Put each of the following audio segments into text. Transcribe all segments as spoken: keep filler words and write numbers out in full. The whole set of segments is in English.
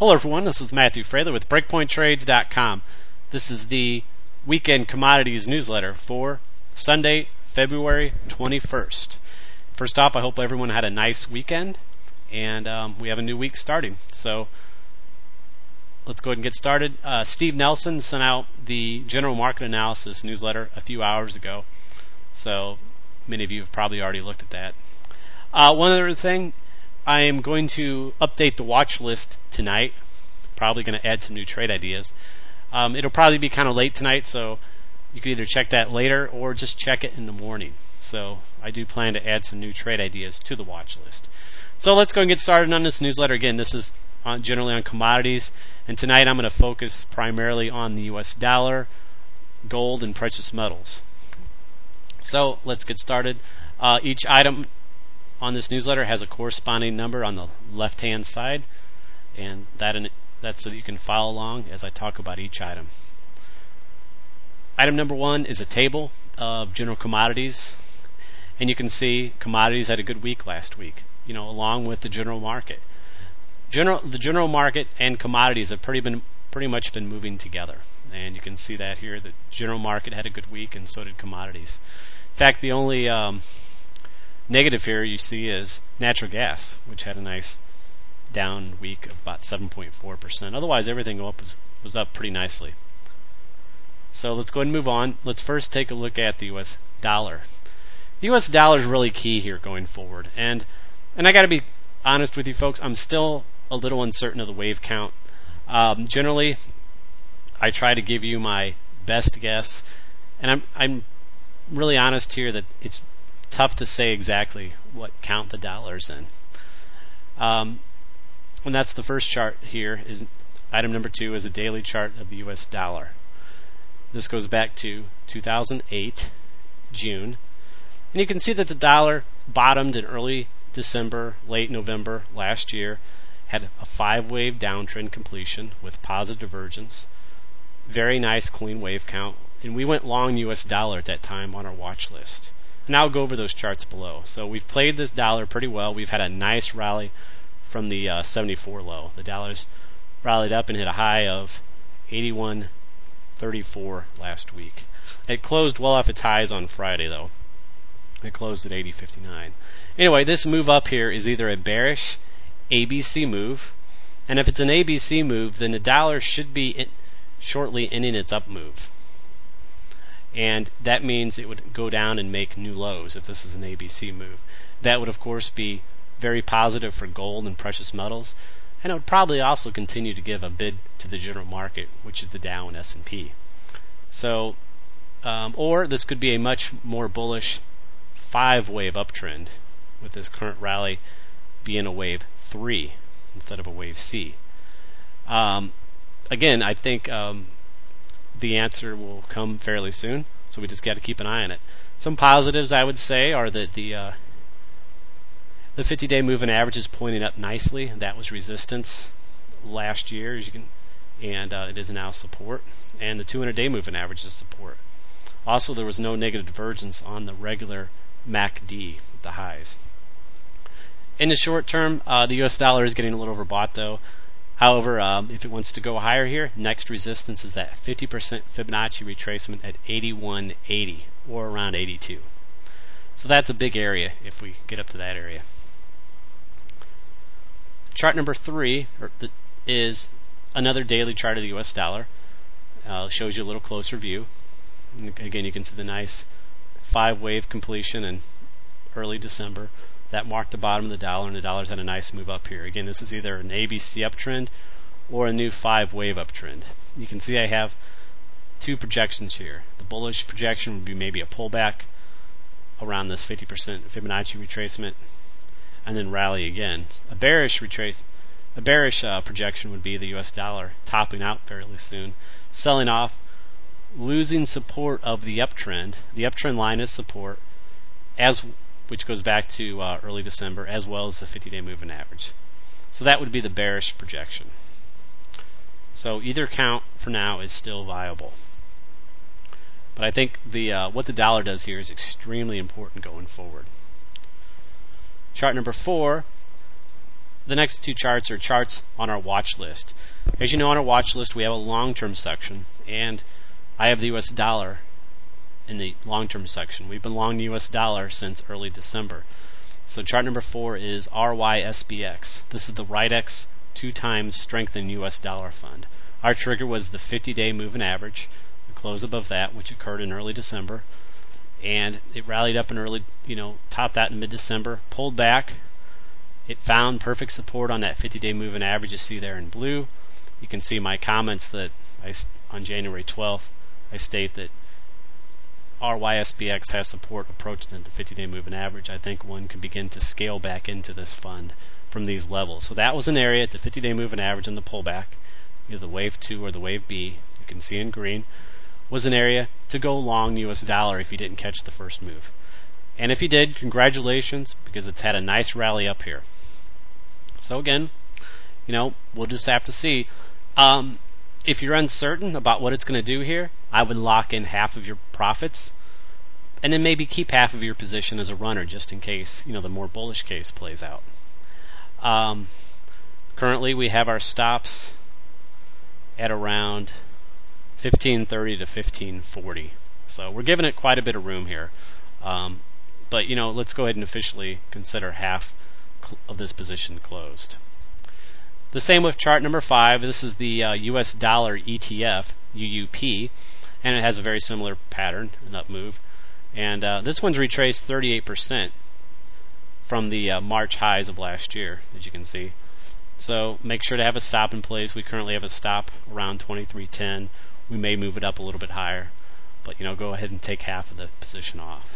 Hello everyone, this is Matthew Fraley with Breakpoint Trades dot com. This is the weekend commodities newsletter for Sunday, February twenty-first. First off, I hope everyone had a nice weekend, and um, we have a new week starting. So let's go ahead and get started. Uh, Steve Nelson sent out the general market analysis newsletter a few hours ago, so many of you have probably already looked at that. Uh, one other thing, I am going to update the watch list tonight. Probably going to add some new trade ideas. Um, it'll probably be kind of late tonight, so you can either check that later or just check it in the morning. So I do plan to add some new trade ideas to the watch list. So let's go and get started on this newsletter. Again, this is on, generally on commodities, and tonight I'm going to focus primarily on the U S dollar, gold, and precious metals. So let's get started. Uh, each item on this newsletter has a corresponding number on the left-hand side, and that in, that's so that you can follow along as I talk about each item. Item number one is a table of general commodities, and you can see commodities had a good week last week, you know, along with the general market. General, the general market and commodities have pretty been pretty much been moving together, and you can see that here. The general market had a good week, and so did commodities. In fact, the only um, negative here you see is natural gas, which had a nice down week of about seven point four percent. Otherwise, everything up was, was up pretty nicely. So let's go ahead and move on. Let's first take a look at the U S dollar. The U S dollar is really key here going forward. And and I got to be honest with you folks, I'm still a little uncertain of the wave count. Um, generally, I try to give you my best guess. And I'm I'm really honest here that it's tough to say exactly what count the dollar's in. Um, and that's the first chart here. Is item number two is a daily chart of the U S dollar. This goes back to two thousand eight, June. And you can see that the dollar bottomed in early December, late November last year, had a five-wave downtrend completion with positive divergence. Very nice clean wave count. And we went long U S dollar at that time on our watch list. And I'll go over those charts below. So we've played this dollar pretty well. We've had a nice rally from the uh, seventy-four low. The dollar's rallied up and hit a high of eighty-one thirty-four last week. It closed well off its highs on Friday, though. It closed at eighty fifty-nine. Anyway, this move up here is either a bearish A B C move, and if it's an A B C move, then the dollar should be in, shortly ending its up move. And that means it would go down and make new lows if this is an A B C move. That would, of course, be very positive for gold and precious metals, and it would probably also continue to give a bid to the general market, which is the Dow and S and P. So, um, or this could be a much more bullish five-wave uptrend, with this current rally being a wave three instead of a wave C. Um, again, I think um, the answer will come fairly soon, so we just got to keep an eye on it. Some positives, I would say, are that the uh, the fifty-day moving average is pointing up nicely. That was resistance last year, as you can, and uh, it is now support. And the two hundred day moving average is support. Also, there was no negative divergence on the regular M A C D, the highs. In the short term, uh, the U S dollar is getting a little overbought, though. However, um, if it wants to go higher here, next resistance is that fifty percent Fibonacci retracement at eighty-one eighty, or around eighty-two. So that's a big area if we get up to that area. Chart number three is another daily chart of the U S dollar. Uh, shows you a little closer view. Again, you can see the nice five-wave completion in early December. That marked the bottom of the dollar, and the dollar's had a nice move up here. Again, this is either an A B C uptrend or a new five-wave uptrend. You can see I have two projections here. The bullish projection would be maybe a pullback around this fifty percent Fibonacci retracement, and then rally again. A bearish retrace, a bearish uh, projection would be the U S dollar topping out fairly soon, selling off, losing support of the uptrend. The uptrend line is support, as which goes back to uh, early December, as well as the fifty-day moving average. So that would be the bearish projection. So either count for now is still viable. But I think the uh, what the dollar does here is extremely important going forward. Chart number four the next two charts are charts on our watch list. As you know, on our watch list, we have a long-term section, and I have the U S dollar in the long-term section. We've been long the U S dollar since early December. So chart number four is R Y S B X. This is the Ritex two times strengthened U S dollar fund. Our trigger was the fifty-day moving average, the close above that, which occurred in early December, and it rallied up in early, you know, topped that in mid-December, pulled back. It found perfect support on that fifty-day moving average you see there in blue. You can see my comments that I, on January twelfth, I state that R Y S B X has support approaching the fifty-day moving average. I think one can begin to scale back into this fund from these levels. So that was an area at the fifty-day moving average and the pullback, either the wave two or the wave B, you can see in green, was an area to go long the U S dollar if you didn't catch the first move. And if you did, congratulations, because it's had a nice rally up here. So again, you know, we'll just have to see. Um, if you're uncertain about what it's going to do here, I would lock in half of your profits and then maybe keep half of your position as a runner just in case, you know, the more bullish case plays out. Um, currently, we have our stops at around fifteen thirty to fifteen forty. So we're giving it quite a bit of room here. Um, but, you know, let's go ahead and officially consider half of this position closed. The same with chart number five. This is the uh, U S dollar E T F, U U P, and it has a very similar pattern, an up move. And uh, this one's retraced thirty-eight percent from the uh, March highs of last year, as you can see. So make sure to have a stop in place. We currently have a stop around twenty-three ten. We may move it up a little bit higher, but you know, go ahead and take half of the position off.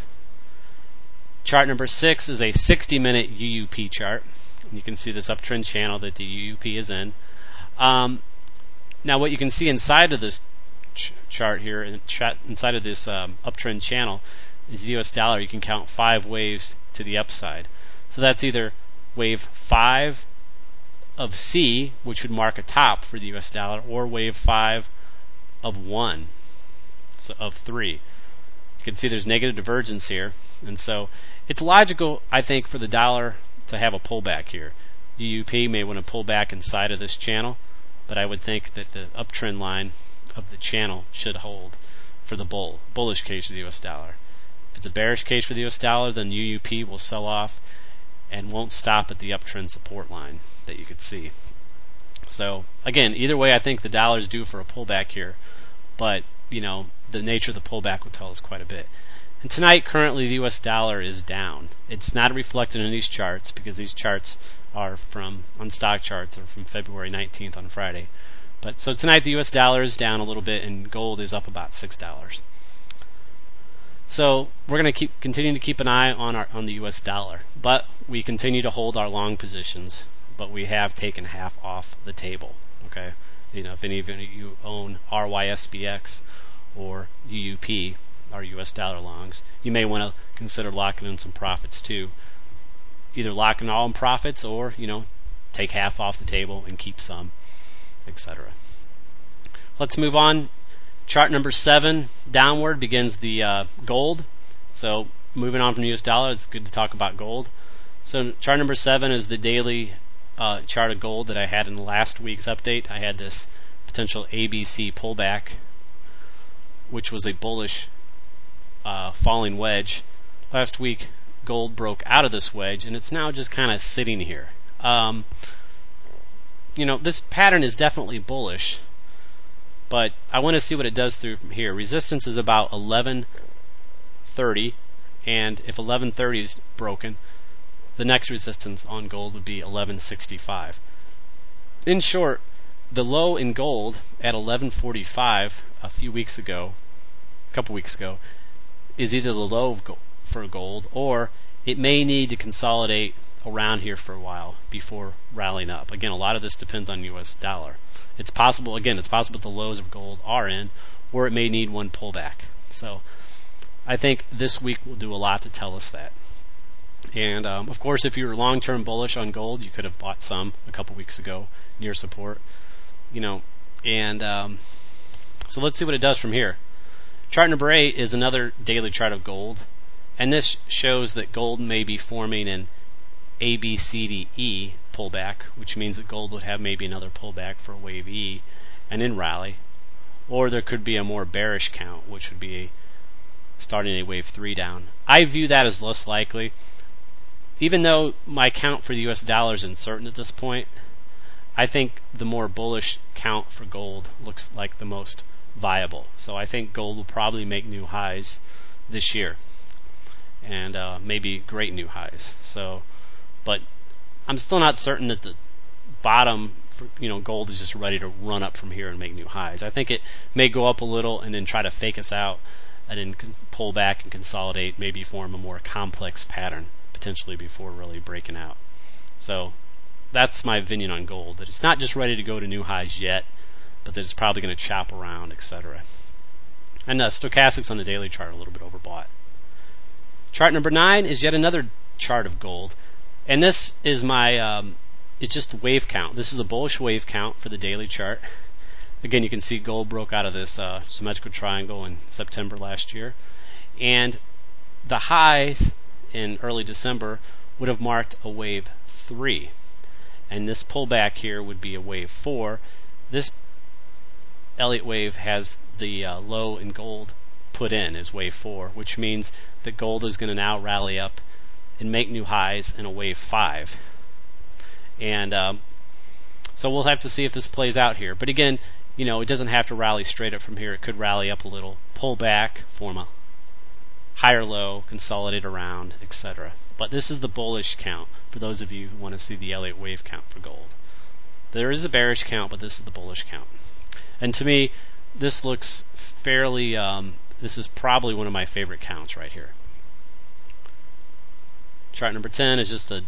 Chart number six is a sixty minute U U P chart. You can see this uptrend channel that the U U P is in. Um, now, what you can see inside of this ch chart here, in ch inside of this um, uptrend channel, is the U S dollar. You can count five waves to the upside. So that's either wave five of C, which would mark a top for the U S dollar, or wave five of one, so of three. You can see there's negative divergence here, and so it's logical, I think, for the dollar to have a pullback here. U U P may want to pull back inside of this channel, but I would think that the uptrend line of the channel should hold for the bull, bullish case of the U S dollar. If it's a bearish case for the U S dollar, then U U P will sell off and won't stop at the uptrend support line that you could see. So again, either way, I think the dollar is due for a pullback here, but you know, the nature of the pullback will tell us quite a bit. And tonight, currently, the U S dollar is down. It's not reflected in these charts because these charts are from, on stock charts, are from February nineteenth on Friday. But so tonight, the U S dollar is down a little bit, and gold is up about six dollars. So we're going to keep continue to keep an eye on our on the U S dollar, but we continue to hold our long positions. But we have taken half off the table. Okay, you know, if any of you own R Y S B X or U U P, our U S dollar longs, you may want to consider locking in some profits too. Either locking all in profits, or you know, take half off the table and keep some, et cetera. Let's move on. Chart number seven downward begins the uh, gold. So moving on from the U S dollar, it's good to talk about gold. So chart number seven is the daily uh, chart of gold that I had in last week's update. I had this potential A B C pullback, which was a bullish uh, falling wedge. Last week, gold broke out of this wedge, and it's now just kind of sitting here. Um, you know, this pattern is definitely bullish, but I want to see what it does through from here. Resistance is about eleven thirty, and if eleven thirty is broken, the next resistance on gold would be eleven sixty-five. In short, the low in gold at eleven forty-five a few weeks ago, a couple weeks ago, is either the low of gold for gold, or it may need to consolidate around here for a while before rallying up. Again, a lot of this depends on U S dollar. It's possible, again, it's possible the lows of gold are in, or it may need one pullback. So I think this week will do a lot to tell us that. And um, of course, if you're long-term bullish on gold, you could have bought some a couple weeks ago near support. You know, and um, so let's see what it does from here. Chart number eight is another daily chart of gold, and this shows that gold may be forming an A B C D E pullback, which means that gold would have maybe another pullback for a wave E and then rally. Or there could be a more bearish count, which would be a, starting a wave three down. I view that as less likely. Even though my count for the U S dollar is uncertain at this point, I think the more bullish count for gold looks like the most viable. So I think gold will probably make new highs this year, and uh, maybe great new highs. So, but I'm still not certain that the bottom for, you know, gold is just ready to run up from here and make new highs. I think it may go up a little and then try to fake us out and then pull back and consolidate, maybe form a more complex pattern potentially before really breaking out. So that's my opinion on gold, that it's not just ready to go to new highs yet, but that it's probably going to chop around, et cetera. And uh, stochastics on the daily chart are a little bit overbought. Chart number nine is yet another chart of gold, and this is my um, it's just the wave count. This is a bullish wave count for the daily chart. Again, you can see gold broke out of this uh, symmetrical triangle in September last year, and the highs in early December would have marked a wave three, and this pullback here would be a wave four. This Elliott wave has the uh, low in gold put in as wave four, which means that gold is going to now rally up and make new highs in a wave five. And um, so we'll have to see if this plays out here. But again, you know, it doesn't have to rally straight up from here. It could rally up a little, pull back, form a higher low, consolidate around, et cetera. But this is the bullish count for those of you who want to see the Elliott wave count for gold. There is a bearish count, but this is the bullish count. And to me, this looks fairly, um, this is probably one of my favorite counts right here. Chart number ten is just a,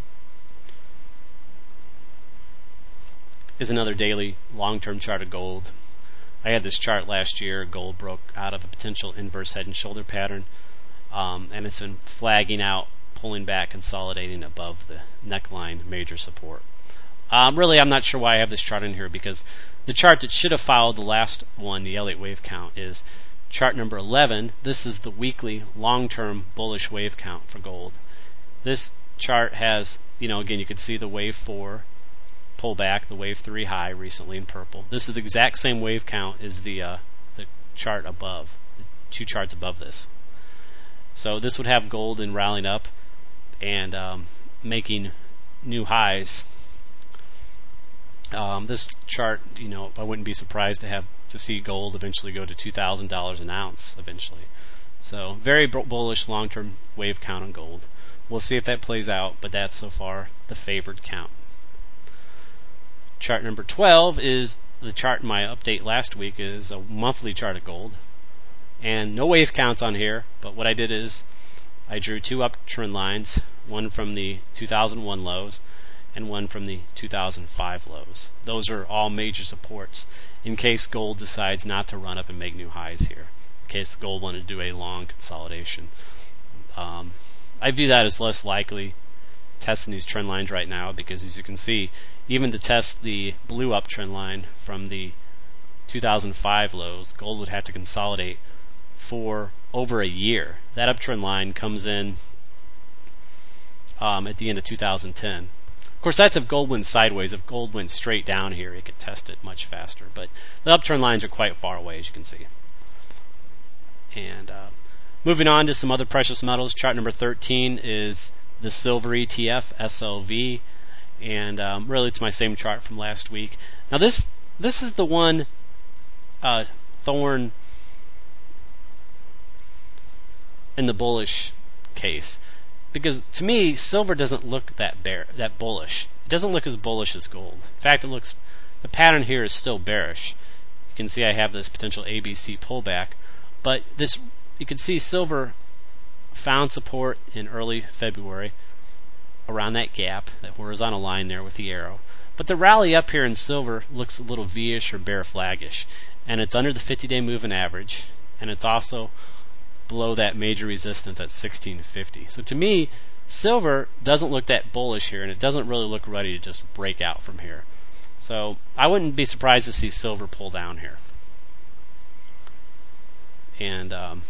is another daily long-term chart of gold. I had this chart last year. Gold broke out of a potential inverse head and shoulder pattern, um, and it's been flagging out, pulling back, consolidating above the neckline major support. Um, really, I'm not sure why I have this chart in here, because the chart that should have followed the last one, the Elliott wave count, is chart number eleven. This is the weekly long-term bullish wave count for gold. This chart has, you know, again, you can see the wave four pullback, the wave three high recently in purple. This is the exact same wave count as the uh, the chart above, the two charts above this. So this would have gold in rallying up and um, making new highs. Um, this chart, you know, I wouldn't be surprised to have to see gold eventually go to two thousand dollars an ounce eventually. So very bullish long-term wave count on gold. We'll see if that plays out, but that's so far the favored count. Chart number twelve is the chart in my update last week, is a monthly chart of gold. And no wave counts on here, but what I did is I drew two uptrend lines, one from the two thousand one lows and one from the two thousand five lows. Those are all major supports in case gold decides not to run up and make new highs here, in case gold wanted to do a long consolidation. Um, I view that as less likely testing these trend lines right now, because as you can see, even to test the blue uptrend line from the two thousand five lows, gold would have to consolidate for over a year. That uptrend line comes in um, at the end of two thousand ten. Of course, that's if gold went sideways. If gold went straight down here, it could test it much faster. But the uptrend lines are quite far away, as you can see. And uh, moving on to some other precious metals, chart number thirteen is the silver E T F, S L V, and um, really it's my same chart from last week. Now this this is the one uh, thorn in the bullish case, because to me silver doesn't look that bear that bullish. It doesn't look as bullish as gold. In fact, it looks, the pattern here is still bearish. You can see I have this potential A B C pullback, but this, you can see silver found support in early February around that gap, that horizontal line there with the arrow. But the rally up here in silver looks a little V-ish or bear flaggish, and it's under the fifty-day moving average, and it's also below that major resistance at sixteen fifty. So to me, silver doesn't look that bullish here, and it doesn't really look ready to just break out from here. So I wouldn't be surprised to see silver pull down here. And um,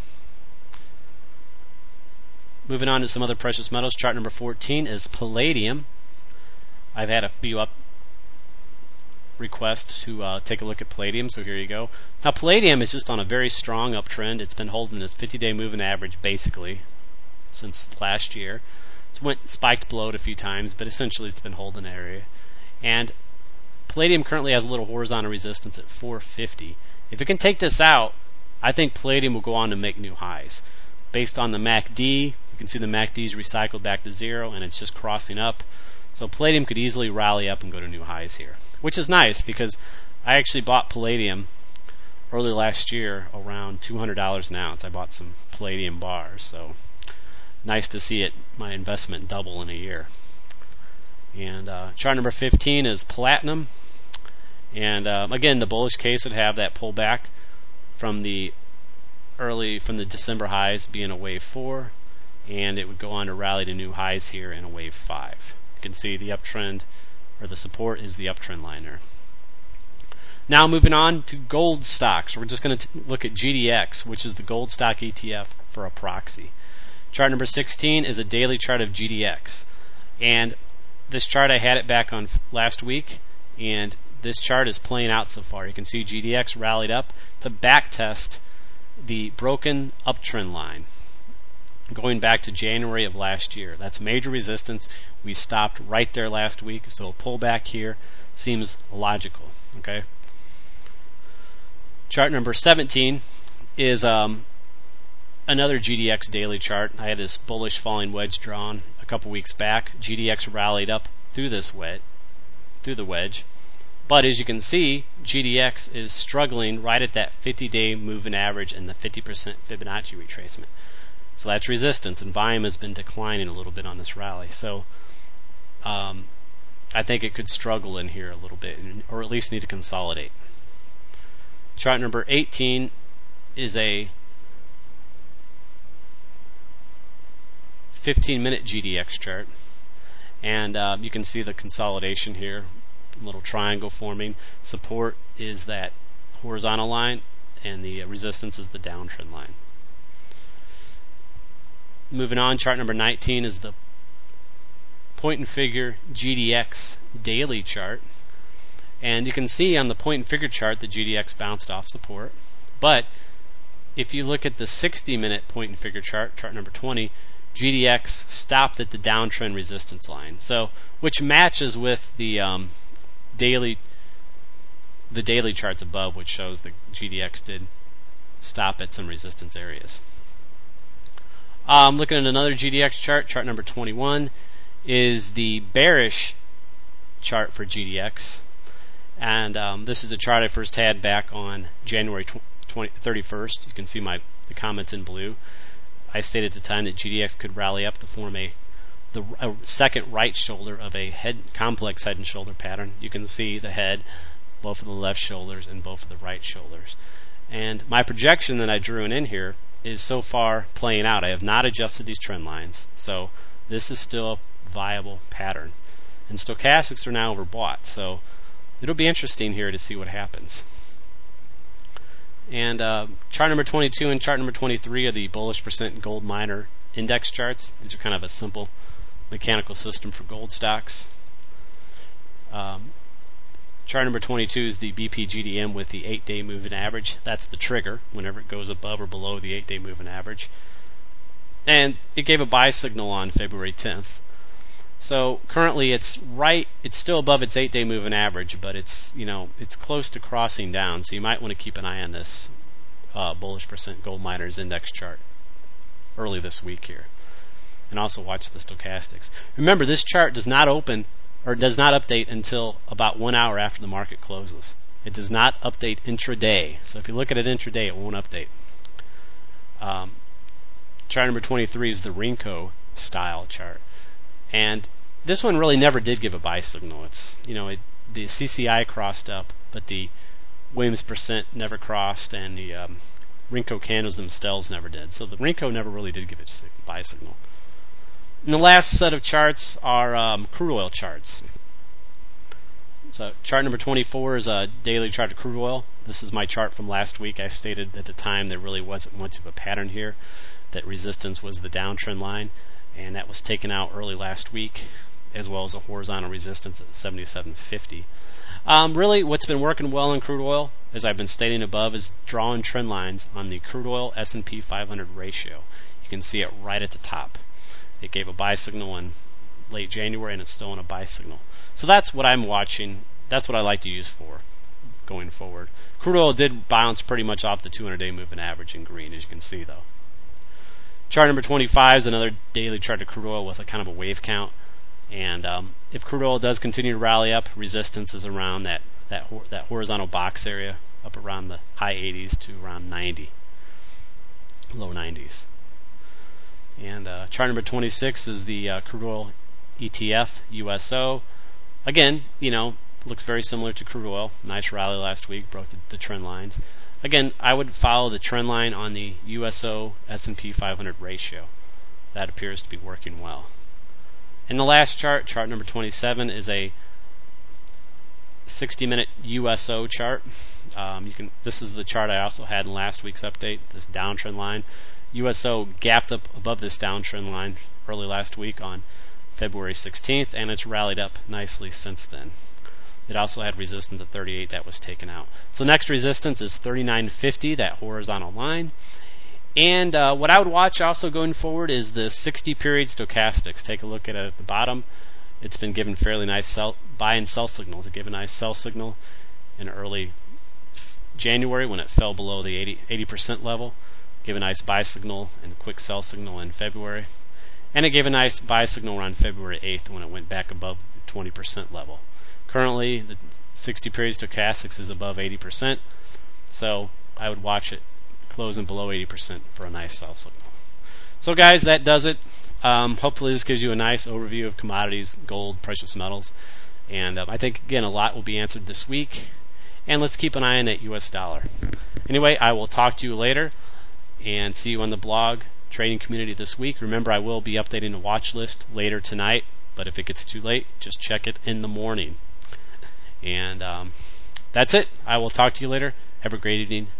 moving on to some other precious metals, chart number fourteen is palladium. I've had a few up requests to uh, take a look at Palladium, so here you go. Now Palladium is just on a very strong uptrend. It's been holding its fifty-day moving average basically since last year. It's went spiked below it a few times, but essentially it's been holding the area. And Palladium currently has a little horizontal resistance at four fifty. If it can take this out, I think Palladium will go on to make new highs. Based on the M A C D, you can see the M A C D is recycled back to zero, and it's just crossing up. So Palladium could easily rally up and go to new highs here, which is nice because I actually bought Palladium early last year around two hundred dollars an ounce. I bought some Palladium bars, so nice to see it, my investment double in a year. And uh, chart number fifteen is Platinum. And uh, again, the bullish case would have that pullback from the early, from the December highs being a wave four, and it would go on to rally to new highs here in a wave five. You can see the uptrend, or the support is the uptrend line there. Now moving on to gold stocks. We're just going to look at G D X, which is the gold stock E T F for a proxy. Chart number sixteen is a daily chart of G D X. And this chart, I had it back on last week, and this chart is playing out so far. You can see G D X rallied up to back test the broken uptrend line going back to January of last year. That's major resistance. We stopped right there last week, so a pullback here seems logical. Okay. Chart number seventeen is um, another G D X daily chart. I had this bullish falling wedge drawn a couple weeks back. G D X rallied up through this wedge, through the wedge. But as you can see, G D X is struggling right at that fifty-day moving average and the fifty percent Fibonacci retracement. So that's resistance, and volume has been declining a little bit on this rally. So um, I think it could struggle in here a little bit, or at least need to consolidate. Chart number eighteen is a fifteen minute G D X chart, and uh, you can see the consolidation here, a little triangle forming. Support is that horizontal line, and the resistance is the downtrend line. Moving on, chart number nineteen is the point and figure G D X daily chart. And you can see on the point and figure chart that G D X bounced off support. But if you look at the sixty minute point and figure chart, chart number twenty, G D X stopped at the downtrend resistance line. So, which matches with the um, daily the daily charts above, which shows that G D X did stop at some resistance areas. Um, looking at another G D X chart, chart number twenty-one is the bearish chart for G D X, and um, this is the chart I first had back on January thirty-first. You can see my the comments in blue. I stated at the time that G D X could rally up to form a the a second right shoulder of a head complex head and shoulder pattern. You can see the head, both of the left shoulders, and both of the right shoulders. And my projection that I drew in here is so far playing out. I have not adjusted these trend lines, so this is still a viable pattern. And stochastics are now overbought, so it'll be interesting here to see what happens. And uh, chart number twenty-two and chart number twenty-three are the bullish percent gold miner index charts. These are kind of a simple mechanical system for gold stocks. Um, chart number twenty-two is the B P G D M with the eight day moving average. That's the trigger whenever it goes above or below the eight day moving average. And it gave a buy signal on February tenth. So currently it's right, it's still above its eight day moving average, but it's, you know, it's close to crossing down. So you might want to keep an eye on this uh, bullish percent gold miners index chart early this week here. And also watch the stochastics. Remember, this chart does not open or does not update until about one hour after the market closes. It does not update intraday. So if you look at it intraday, it won't update. Um, chart number twenty-three is the Renko style chart. And this one really never did give a buy signal. It's, you know, it, the C C I crossed up, but the Williams percent never crossed, and the um, Renko candles themselves never did. So the Renko never really did give a buy signal. And the last set of charts are um, crude oil charts. So chart number twenty-four is a daily chart of crude oil. This is my chart from last week. I stated at the time there really wasn't much of a pattern here, that resistance was the downtrend line, and that was taken out early last week. as well as a horizontal resistance at seventy-seven fifty. Um, really, what's been working well in crude oil, as I've been stating above, is drawing trend lines on the crude oil S and P five hundred ratio. You can see it right at the top. It gave a buy signal in late January, and it's still in a buy signal. So that's what I'm watching. That's what I like to use for going forward. Crude oil did bounce pretty much off the two hundred day moving average in green, as you can see, though. Chart number twenty-five is another daily chart of crude oil with a kind of a wave count. And um, if crude oil does continue to rally up, resistance is around that that hor- that horizontal box area, up around the high eighties to around ninety, low nineties. And uh, chart number twenty-six is the uh, crude oil E T F U S O. Again, you know, looks very similar to crude oil. Nice rally last week, broke the, the trend lines. Again, I would follow the trend line on the U S O S and P five hundred ratio. That appears to be working well. And the last chart, chart number twenty-seven, is a sixty minute U S O chart. Um, you can. This is the chart I also had in last week's update, this downtrend line. U S O gapped up above this downtrend line early last week on February sixteenth, and it's rallied up nicely since then. It also had resistance at thirty-eight that was taken out. So next resistance is thirty-nine fifty, that horizontal line. And uh, what I would watch also going forward is the sixty period stochastics. Take a look at it at the bottom. It's been given fairly nice sell, buy and sell signals. It gave a nice sell signal in early January when it fell below the eighty, eighty percent level. Gave a nice buy signal and a quick sell signal in February. And it gave a nice buy signal around February eighth when it went back above the twenty percent level. Currently, the sixty period stochastics is above eighty percent. So I would watch it closing below eighty percent for a nice sell signal. So guys, that does it. Um, hopefully this gives you a nice overview of commodities, gold, precious metals. And um, I think, again, a lot will be answered this week. And let's keep an eye on that U S dollar. Anyway, I will talk to you later and see you on the blog trading community this week. Remember, I will be updating the watch list later tonight. But if it gets too late, just check it in the morning. And um, that's it. I will talk to you later. Have a great evening.